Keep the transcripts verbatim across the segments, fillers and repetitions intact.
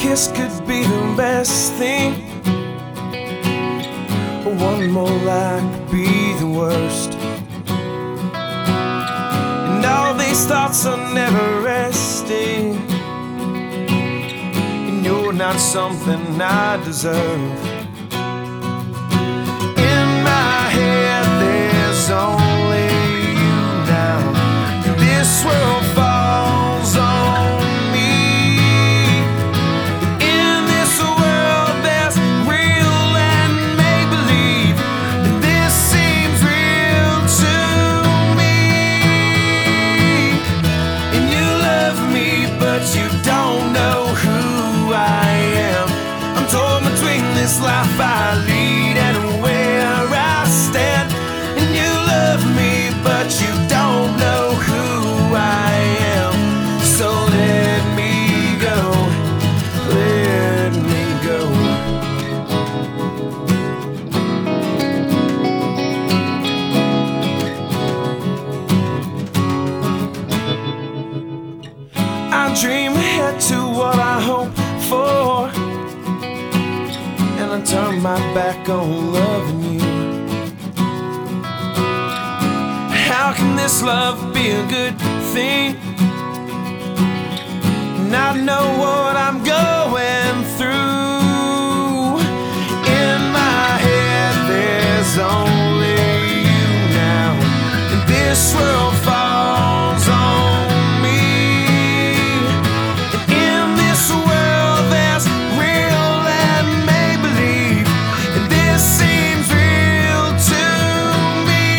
kiss could be the best thing, one more lie could be the worst. And all these thoughts are never resting, and you're not something I deserve. In my head there's only you now, and this world falls on me. In this world there's real and make-believe, and this seems real to me. And you love me, but you don't know who I am. I'm torn between this life I lead and where I stand. And you love me, but you don't know who I am. So let me go, let me go. I dream ahead to what I hope for, and I turn my back on loving you. How can this love be a good thing? And I know what I'm going through. In my head there's only you now, and this world falls on me. And in this world there's real and make-believe, and this seems real to me.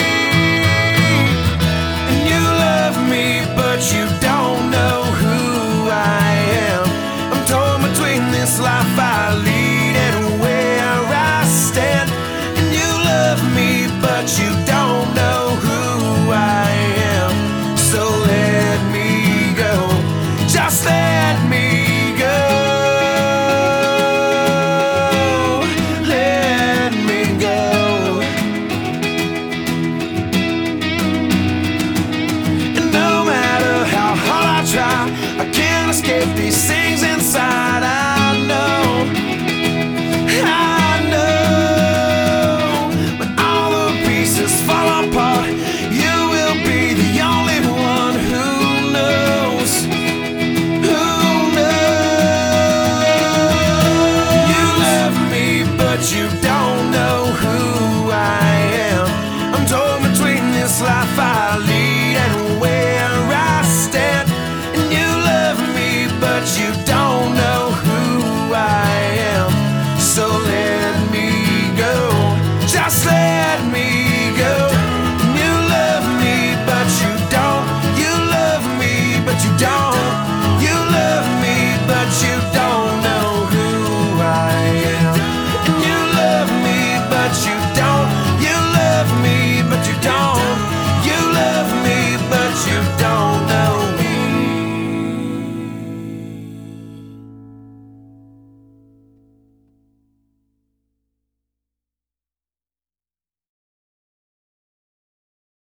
And you love me, but you don't know who I am. I'm torn between this life I lead and where I stand. And you love me, but you don't know who I am. So let me go, just let me go, let me go. And no matter how hard I try, I can't escape these things inside. I know, I know, when all the pieces fall apart, you will be the only one who knows, who knows. You love me, but you don't know who I am. I'm torn between this life I